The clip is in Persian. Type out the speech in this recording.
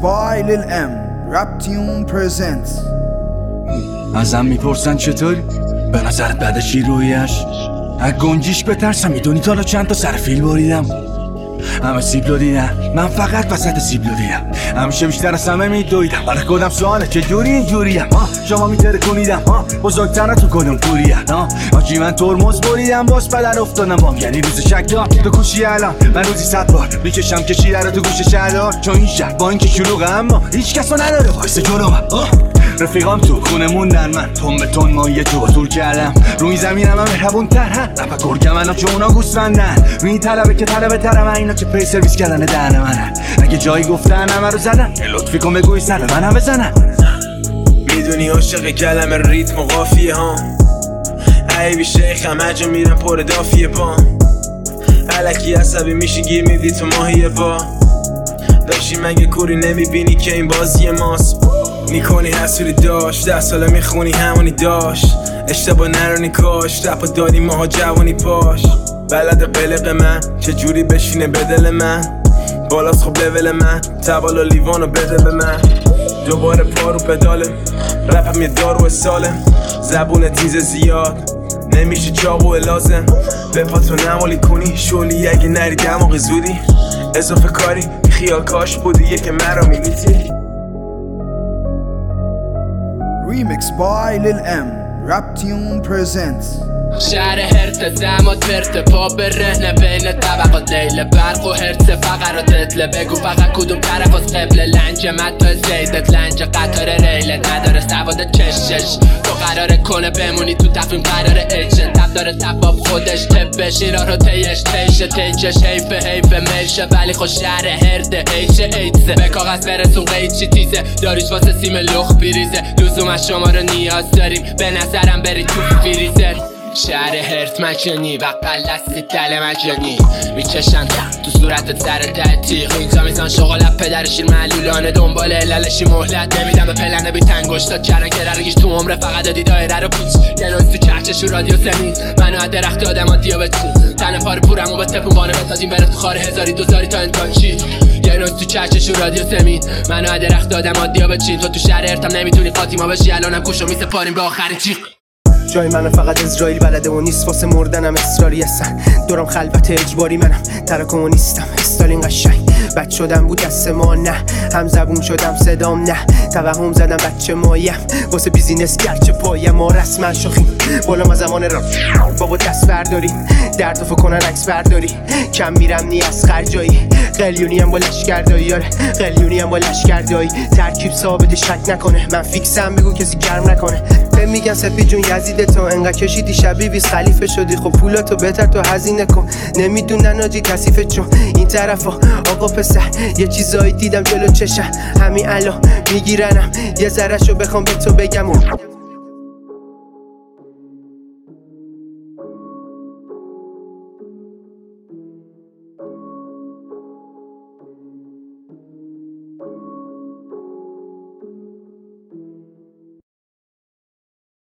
by Lil M Rap Tune Presents. ازم میپرسن چطوری؟ به نظرت بعد چی رویش؟ از گنجیش بترسم، میدونی تا حالا چند تا سر فیل بریدم؟ همه سیبلو دیدم، من فقط وسط سیبلو دیدم. همیشه بیشتر از همه میدویدم، برای خودم سواله چجوری اینجوریم؟ شما میترکونیدم بزرگتر تو کدوم پوریم؟ آجی من ترمز بریدم باز بدن افتادم بام، یعنی روز شک دار تو کوشی الان من روزی 100 بار میکشم کشیده رو تو گوش شهردار، چون این شهر با اینکه شلوغه اما هیچ کس رو نداره وایس جلوم. رفیقام تو خونه موندن، من تون به تون مایه تو طول کردم روی زمینم هم مهربون تر رفت گرگم انا چون اونا گوسفندن روی طلبه که طلبه ترم اینا که پی سرویس کردن دهن منن. اگه جایی گفتن همه رو زدن لطفی کن بگوی سر منم بزنن. میدونی عاشق کلمه ریتم و قافیه ها، عیبی شیخم هجا میرم پر دافیه بام، علکی عصبی میشی گیر میدی تو ماهیه با داشتی مگه کوری نمیبینی که این بازی ماست. میکنی حسوری داشت 10 ساله میخونی همونی داشت، اشتباه نرانی کاش رپا دادی ماها جوانی پاش. بلد قلق من چجوری بشینه به دل من، بالاست خب لول من تبالا لیوانو بده به من. دوباره پارو پداله رپم یه دارو سالم، زبون تیز زیاد نمیشه چاقو لازم. به پاتو نمالی کنی شولی اگه نری دماغ زودی، اضافه کاری خیال کاش بودی یه که مرا میلیتی. Remix by Lil M Rap Tune Presents. شهر هرت زمات ورته پا به رهنه بین طبقات لیل برق و هرت فقر و تتله، بگو فقط کدوم طرف از قبله. لنج مد و زیدت لنج قطار ریلت نداره سواد چشش، تو قراره کنه بمونی تو تفیم قرار ایجن تب داره تباب خودش تبش ایران رو تیش تیچش حیف ملشه ولی خوش شهر هرته ایچه به کاغذ برسون قیچی تیزه داریش واسه سیم لخ بیریزه لزوم از شما رو نیاز داریم به نظرم بری تو فریزر. شهر هرت مجانی و قلستی دل مجانی میچشن تو صورتت سر تحتیق، اینجا میزان شغالت پدر شیر معلولانه دنبال علالشی مهلت نمیدم به پلنه بی تنگشتات کردن که ررگیش تو عمره فقط دادی دایره رو پیچ یه نوز تو چهچش و رادیو زمین منو از درخت آدم ها دیابتی تن پار پورم و به تپون بانه بتازیم بره تو خاره هزاری دوزاری تا انتان چی یه نوز تو چهچش و رادیو زمین منو از درخت آدم ها دیابتی تو شهر هرتم نمیتونی قاطیما بشی الانم گوشو میسپاریم به آخرین جیغ. جای منو فقط اسرائیل بلده و نیست واسه مردنم اصراری هستن دورم خلوت اجباری منم تراکمونیستم استالین قشنگ بد شدم بود دست ما نه هم زبون شدم صدام نه توهم زدم بچه مایم واسه بیزینس گرچه پایم ما رسما شاخیم بالا ما زمان را بابا دست برداریم درد و فکنن عکس برداری کم میرم نی از خرجایی قلیونی هم با لشکردایی یاره قلیونی هم با لشکردایی ترکیب ثابت شک نکنه من فیکسم بگو کسی گرم نکنه میگن سپی جون یزید تو انقدر کشیدی شبیه بیس خلیفه شدی خب پولاتو بهتر تو هزینه کن نمیدونن آجی کثیفه چون این طرفا آقا پسر یه چیزایی دیدم جلو چشم همین الان میگیرنم یه ذرهشو بخوام به تو بگم